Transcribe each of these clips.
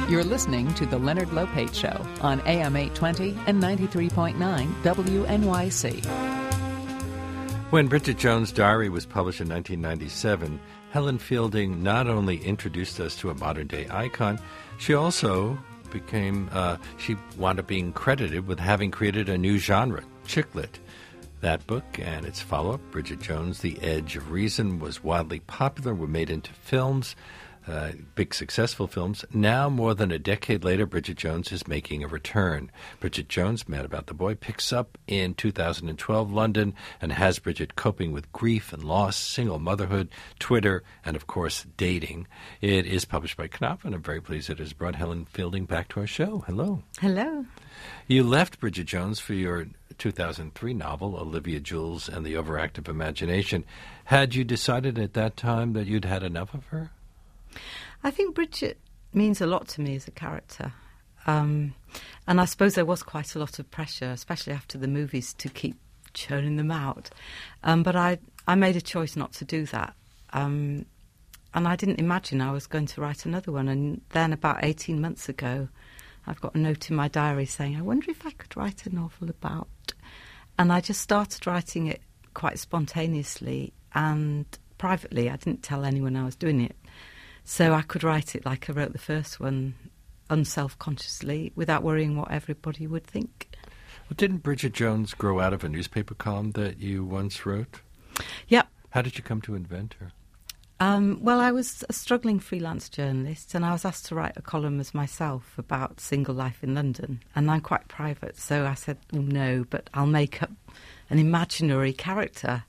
You're listening to The Leonard Lopate Show on AM 820 and 93.9 WNYC. When Bridget Jones' Diary was published in 1997, Helen Fielding not only introduced us to a modern-day icon, she also she wound up being credited with having created a new genre, chick lit. That book and its follow-up, Bridget Jones, The Edge of Reason, was wildly popular, were made into films, big successful films. Now, more than a decade later, Bridget Jones is making a return. Bridget Jones, Mad About the Boy, picks up in 2012 London and has Bridget coping with grief and loss, single motherhood, Twitter, and, of course, dating. It is published by Knopf, and I'm very pleased it has brought Helen Fielding back to our show. Hello. Hello. You left Bridget Jones for your 2003 novel, Olivia Jules and the Overactive Imagination. Had you decided at that time that you'd had enough of her? I think Bridget means a lot to me as a character. And I suppose there was quite a lot of pressure, especially after the movies, to keep churning them out. But I made a choice not to do that. And I didn't imagine I was going to write another one. And then about 18 months ago, I've got a note in my diary saying, I wonder if I could write a novel about. And I just started writing it quite spontaneously and privately. I didn't tell anyone I was doing it. So I could write it like I wrote the first one, unself-consciously, without worrying what everybody would think. Well, didn't Bridget Jones grow out of a newspaper column that you once wrote? Yep. How did you come to invent her? Well, I was a struggling freelance journalist, and I was asked to write a column as myself about single life in London, and I'm quite private, so I said, oh, no, but I'll make up an imaginary character.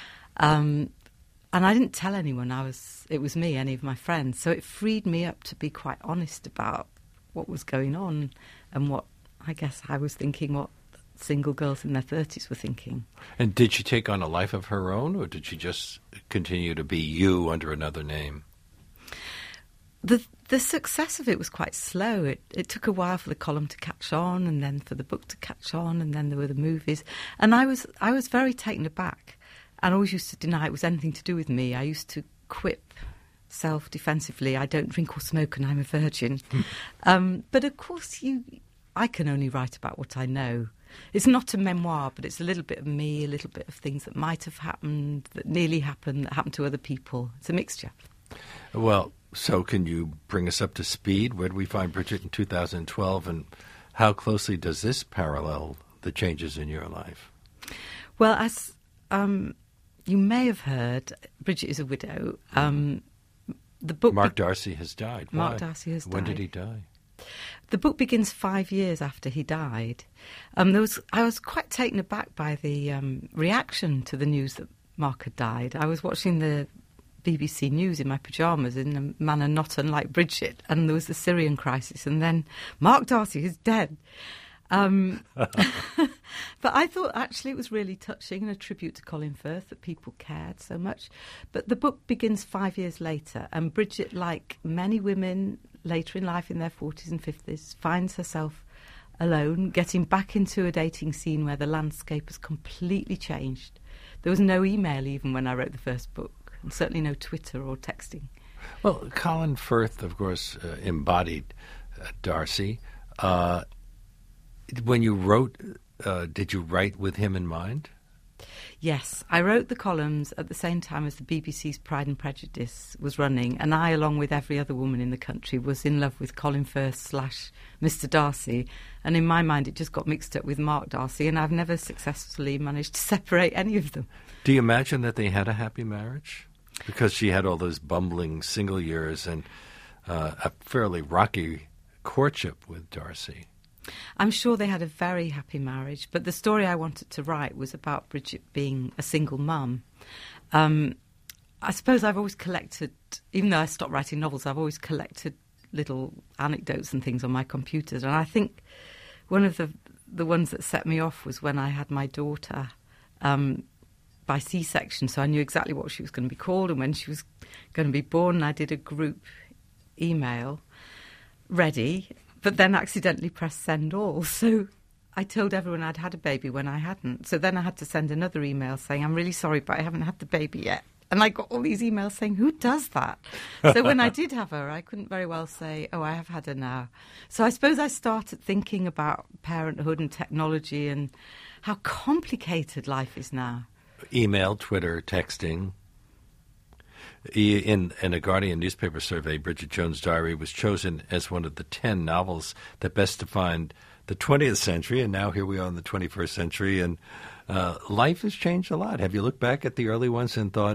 And I didn't tell anyone it was me, any of my friends. So it freed me up to be quite honest about what was going on and what, I guess, I was thinking, what single girls in their 30s were thinking. And did she take on a life of her own, or did she just continue to be you under another name? The success of it was quite slow. It took a while for the column to catch on, and then for the book to catch on, and then there were the movies. And I was very taken aback. And I always used to deny it was anything to do with me. I used to quip self-defensively, I don't drink or smoke and I'm a virgin. But of course, I can only write about what I know. It's not a memoir, but it's a little bit of me, a little bit of things that might have happened, that nearly happened, that happened to other people. It's a mixture. Well, so can you bring us up to speed? Where do we find Bridget in 2012, and how closely does this parallel the changes in your life? Well, as you may have heard, Bridget is a widow. The book Mark Darcy has died. Mark Darcy has died. When did he die? The book begins 5 years after he died. I was quite taken aback by the reaction to the news that Mark had died. I was watching the BBC News in my pyjamas in a manner not unlike Bridget, and there was the Syrian crisis, and then Mark Darcy is dead. But I thought actually it was really touching and a tribute to Colin Firth that people cared so much. But the book begins 5 years later, and Bridget, like many women later in life in their 40s and 50s, finds herself alone, getting back into a dating scene where the landscape has completely changed. There was no email even when I wrote the first book, and certainly no Twitter or texting. Well, Colin Firth, of course, embodied Darcy. When you wrote, did you write with him in mind? Yes, I wrote the columns at the same time as the BBC's Pride and Prejudice was running, and I, along with every other woman in the country, was in love with Colin Firth / Mr. Darcy, and in my mind it just got mixed up with Mark Darcy, and I've never successfully managed to separate any of them. Do you imagine that they had a happy marriage? Because she had all those bumbling single years and a fairly rocky courtship with Darcy. I'm sure they had a very happy marriage, but the story I wanted to write was about Bridget being a single mum. I suppose I've always collected, even though I stopped writing novels, I've always collected little anecdotes and things on my computers, and I think one of the ones that set me off was when I had my daughter by C-section, so I knew exactly what she was going to be called and when she was going to be born, and I did a group email ready, but then accidentally pressed send all. So I told everyone I'd had a baby when I hadn't. So then I had to send another email saying, I'm really sorry, but I haven't had the baby yet. And I got all these emails saying, who does that? So when I did have her, I couldn't very well say, oh, I have had her now. So I suppose I started thinking about parenthood and technology and how complicated life is now. Email, Twitter, texting. In a Guardian newspaper survey, Bridget Jones' Diary was chosen as one of the 10 novels that best defined the 20th century, and now here we are in the 21st century, and life has changed a lot. Have you looked back at the early ones and thought,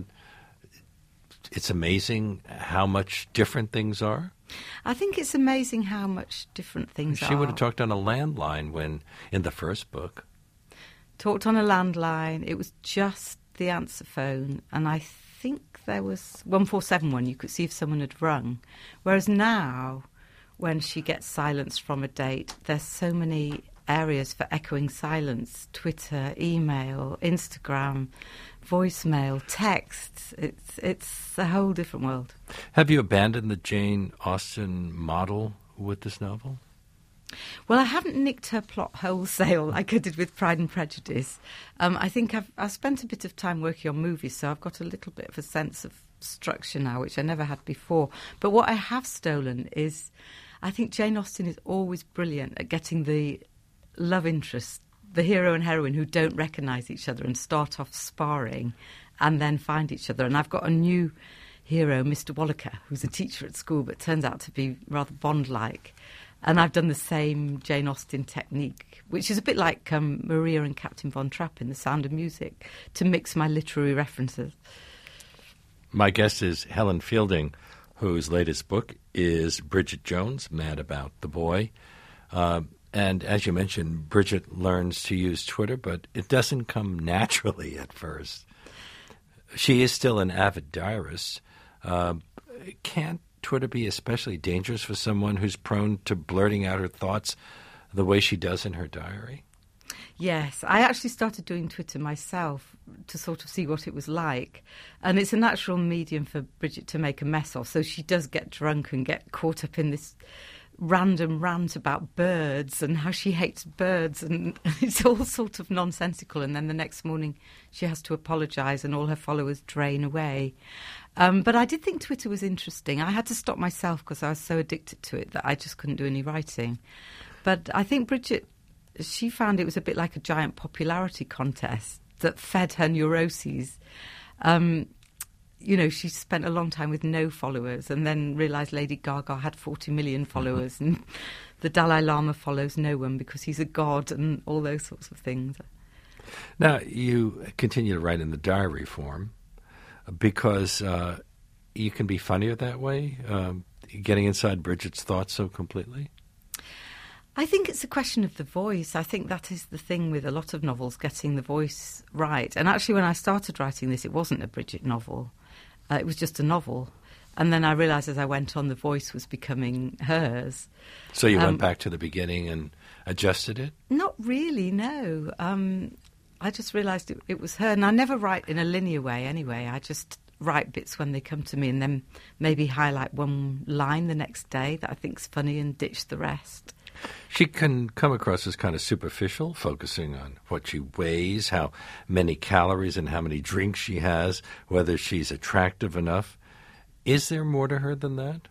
it's amazing how much different things are? I think it's amazing how much different things are. She would have talked on a landline when, in the first book. Talked on a landline. It was just the answer phone, and I think there was 1471. You could see if someone had rung. Whereas now, when she gets silence from a date, there's so many areas for echoing silence: Twitter, email, Instagram, voicemail, text. It's a whole different world. Have you abandoned the Jane Austen model with this novel? Well, I haven't nicked her plot wholesale like I did with Pride and Prejudice. I think I've spent a bit of time working on movies, so I've got a little bit of a sense of structure now, which I never had before. But what I have stolen is, I think Jane Austen is always brilliant at getting the love interest, the hero and heroine who don't recognise each other and start off sparring and then find each other. And I've got a new hero, Mr. Wallaker, who's a teacher at school but turns out to be rather Bond-like. And I've done the same Jane Austen technique, which is a bit like Maria and Captain Von Trapp in The Sound of Music, to mix my literary references. My guest is Helen Fielding, whose latest book is Bridget Jones, Mad About the Boy. And as you mentioned, Bridget learns to use Twitter, but it doesn't come naturally at first. She is still an avid diarist. Can't Twitter be especially dangerous for someone who's prone to blurting out her thoughts the way she does in her diary? Yes, I actually started doing Twitter myself to sort of see what it was like. And it's a natural medium for Bridget to make a mess of, so she does get drunk and get caught up in this random rant about birds and how she hates birds, and it's all sort of nonsensical. And then the next morning she has to apologise and all her followers drain away. But I did think Twitter was interesting. I had to stop myself because I was so addicted to it that I just couldn't do any writing. But I think Bridget, she found it was a bit like a giant popularity contest that fed her neuroses. She spent a long time with no followers and then realised Lady Gaga had 40 million followers and the Dalai Lama follows no one because he's a god and all those sorts of things. Now, you continue to write in the diary form because you can be funnier that way, getting inside Bridget's thoughts so completely? I think it's a question of the voice. I think that is the thing with a lot of novels, getting the voice right. And actually, when I started writing this, it wasn't a Bridget novel. It was just a novel. And then I realised as I went on, the voice was becoming hers. So you went back to the beginning and adjusted it? Not really, no. I just realised it was her. And I never write in a linear way anyway. I just write bits when they come to me and then maybe highlight one line the next day that I think's funny and ditch the rest. She can come across as kind of superficial, focusing on what she weighs, how many calories and how many drinks she has, whether she's attractive enough. Is there more to her than that?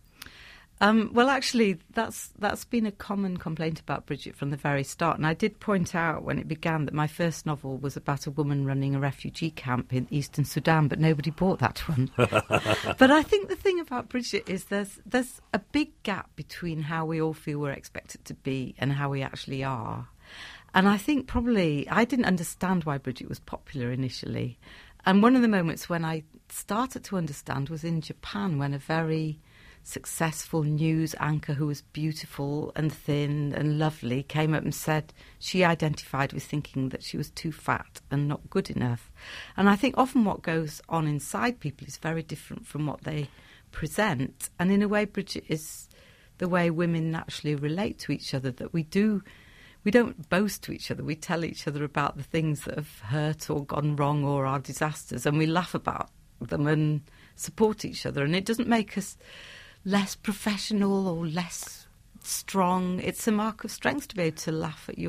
Well, actually, that's been a common complaint about Bridget from the very start. And I did point out when it began that my first novel was about a woman running a refugee camp in eastern Sudan, but nobody bought that one. But I think the thing about Bridget is there's a big gap between how we all feel we're expected to be and how we actually are. And I think probably I didn't understand why Bridget was popular initially. And one of the moments when I started to understand was in Japan, when a very successful news anchor who was beautiful and thin and lovely came up and said she identified with thinking that she was too fat and not good enough. And I think often what goes on inside people is very different from what they present. And in a way, Bridget is the way women naturally relate to each other, that we don't boast to each other. We tell each other about the things that have hurt or gone wrong or our disasters, and we laugh about them and support each other. And it doesn't make us less professional or less strong. It's a mark of strength to be able to laugh at your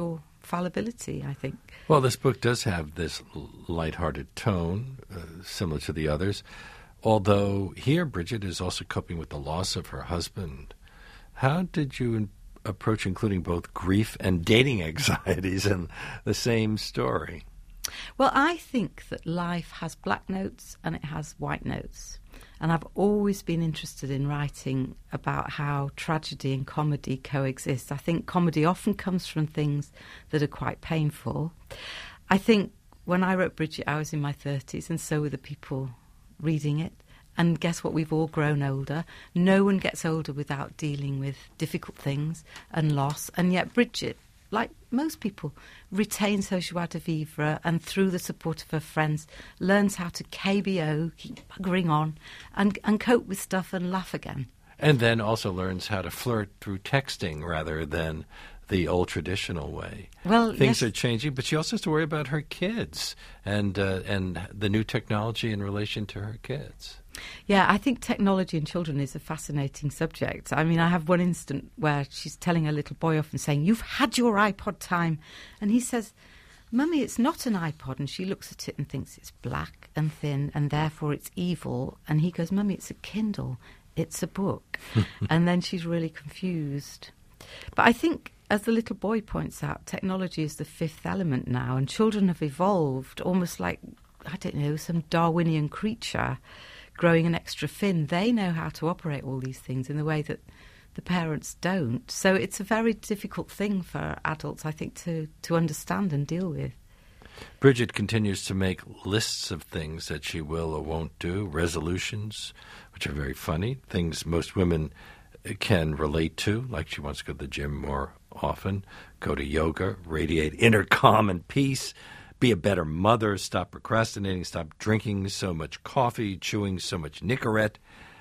fallibility, I think. Well, this book does have this lighthearted tone, similar to the others, although here Bridget is also coping with the loss of her husband. How did you approach including both grief and dating anxieties in the same story? Well, I think that life has black notes and it has white notes. And I've always been interested in writing about how tragedy and comedy coexist. I think comedy often comes from things that are quite painful. I think when I wrote Bridget, I was in my 30s, and so were the people reading it. And guess what? We've all grown older. No one gets older without dealing with difficult things and loss. And yet Bridget, like most people, retains her joie de vivre and through the support of her friends learns how to KBO, keep buggering on, and cope with stuff and laugh again. And then also learns how to flirt through texting rather than the old traditional way. Well, things yes. are changing, but she also has to worry about her kids and the new technology in relation to her kids. Yeah, I think technology and children is a fascinating subject. I mean, I have one instant where she's telling her little boy off and saying, "You've had your iPod time." And he says, "Mummy, it's not an iPod." And she looks at it and thinks it's black and thin and therefore it's evil. And he goes, "Mummy, it's a Kindle. It's a book." And then she's really confused. But I think, as the little boy points out, technology is the fifth element now, and children have evolved almost like, I don't know, some Darwinian creature growing an extra fin. They know how to operate all these things in the way that the parents don't. So it's a very difficult thing for adults, I think, to understand and deal with. Bridget continues to make lists of things that she will or won't do, resolutions, which are very funny, things most women can relate to, like she wants to go to the gym more often, go to yoga, radiate inner calm and peace, be a better mother, stop procrastinating, stop drinking so much coffee, chewing so much Nicorette.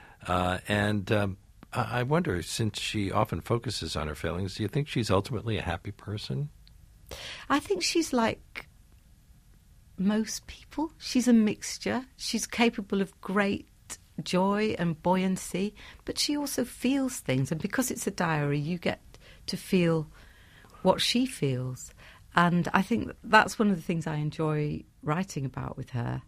I wonder, since she often focuses on her failings, do you think she's ultimately a happy person? I think she's like most people. She's a mixture. She's capable of great joy and buoyancy, but she also feels things. And because it's a diary, you get to feel what she feels. And I think that's one of the things I enjoy writing about with her.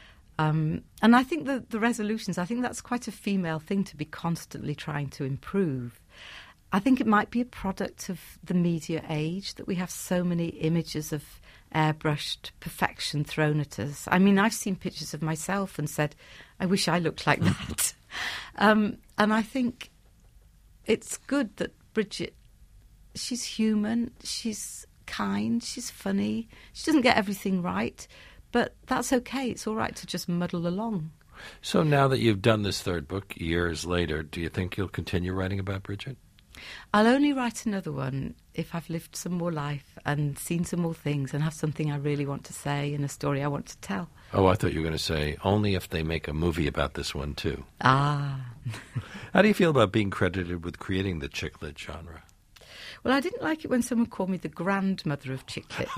And I think the resolutions, I think that's quite a female thing, to be constantly trying to improve. I think it might be a product of the media age that we have so many images of airbrushed perfection thrown at us. I mean, I've seen pictures of myself and said, I wish I looked like that. And I think it's good that Bridget, she's human, she's kind, she's funny, she doesn't get everything right, but that's okay. It's all right to just muddle along. So now that you've done this third book, years later, do you think you'll continue writing about Bridget? I'll only write another one if I've lived some more life and seen some more things and have something I really want to say and a story I want to tell. Oh, I thought you were going to say, only if they make a movie about this one, too. Ah. How do you feel about being credited with creating the chick lit genre? Well, I didn't like it when someone called me the grandmother of chick lit.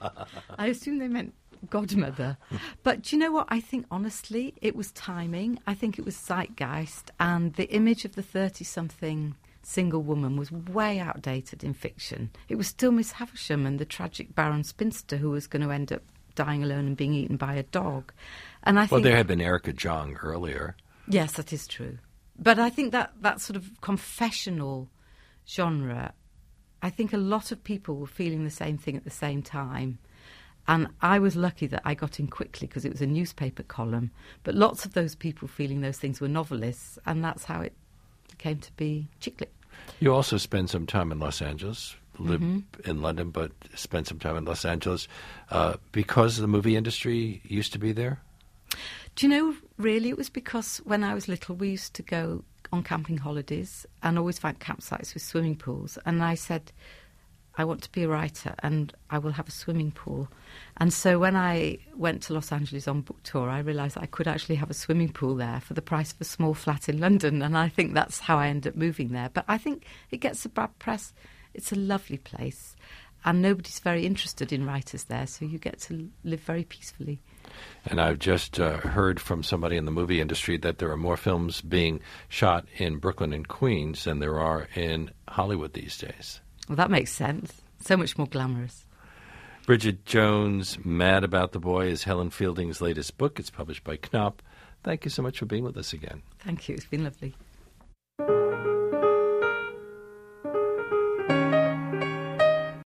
I assume they meant godmother. But do you know what? I think, honestly, it was timing. I think it was zeitgeist. And the image of the 30-something single woman was way outdated in fiction. It was still Miss Havisham and the tragic barren spinster who was going to end up dying alone and being eaten by a dog. And I think, well, there had been Erica Jong earlier. Yes, that is true. But I think that sort of confessional genre, I think a lot of people were feeling the same thing at the same time. And I was lucky that I got in quickly because it was a newspaper column. But lots of those people feeling those things were novelists, and that's how it came to be chick lit. You also spend some time in Los Angeles, live in London, but spend some time in Los Angeles because the movie industry used to be there? Do you know, really, it was because when I was little, we used to go on camping holidays and always find campsites with swimming pools. And I said, I want to be a writer and I will have a swimming pool. And so when I went to Los Angeles on book tour, I realised I could actually have a swimming pool there for the price of a small flat in London. And I think that's how I ended up moving there. But I think it gets a bad press. It's a lovely place. And nobody's very interested in writers there, so you get to live very peacefully. And I've just heard from somebody in the movie industry that there are more films being shot in Brooklyn and Queens than there are in Hollywood these days. Well, that makes sense. So much more glamorous. Bridget Jones, Mad About the Boy, is Helen Fielding's latest book. It's published by Knopf. Thank you so much for being with us again. Thank you. It's been lovely.